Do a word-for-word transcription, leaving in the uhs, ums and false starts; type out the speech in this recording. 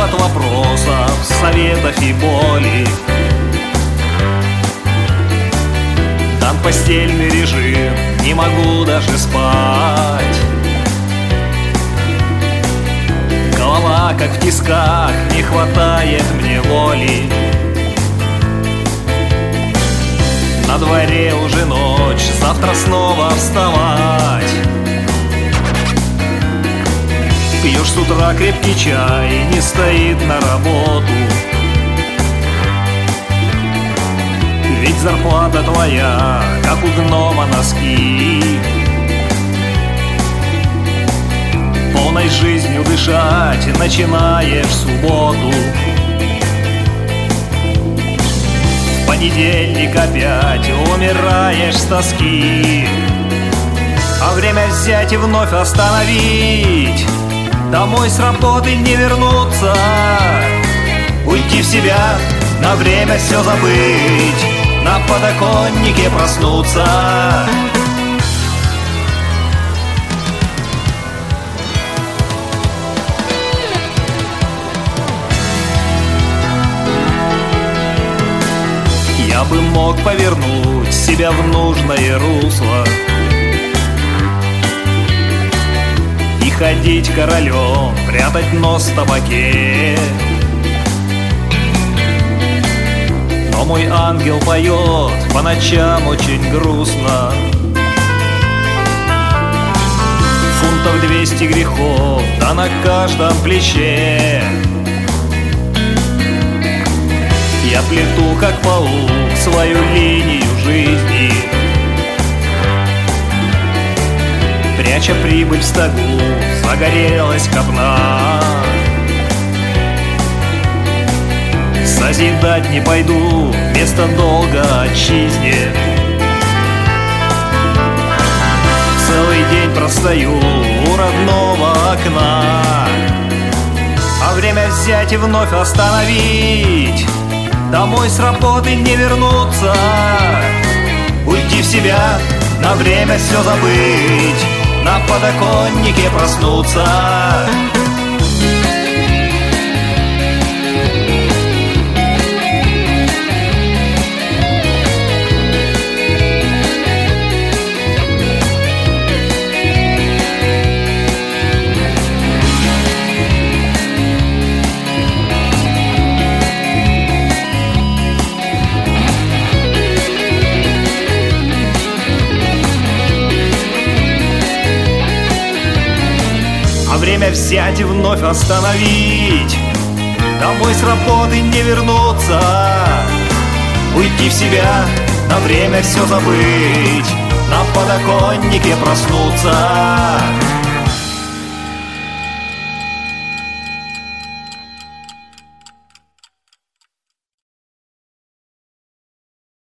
от вопросов, советов и боли. Дан постельный режим, не могу даже спать. Голова как в тисках, не хватает мне воли. На дворе уже ночь, завтра снова вставать. Пьешь с утра крепкий чай, не стоит на работу. Ведь зарплата твоя, как у гнома носки. Полной жизнью дышать начинаешь в субботу. В понедельник опять умираешь с тоски. А время взять и вновь остановить. Домой с работы не вернуться. Уйти в себя, на время все забыть. На подоконнике проснуться. Я бы мог повернуть себя в нужное русло и ходить королем, прятать нос в табаке. Но мой ангел поет по ночам очень грустно. Фунтов двести грехов, да на каждом плече. Я плету, как паук, свою линию жизни, пряча прибыль в стогу, загорелась копна. Созидать не пойду, вместо долга отчизне. Целый день простою у родного окна. А время взять и вновь остановить. Домой с работы не вернуться. Уйти в себя, на время все забыть. На подоконнике проснуться. А время взять и вновь остановить. Домой с работы не вернуться. Уйти в себя, на время все забыть. На подоконнике проснуться.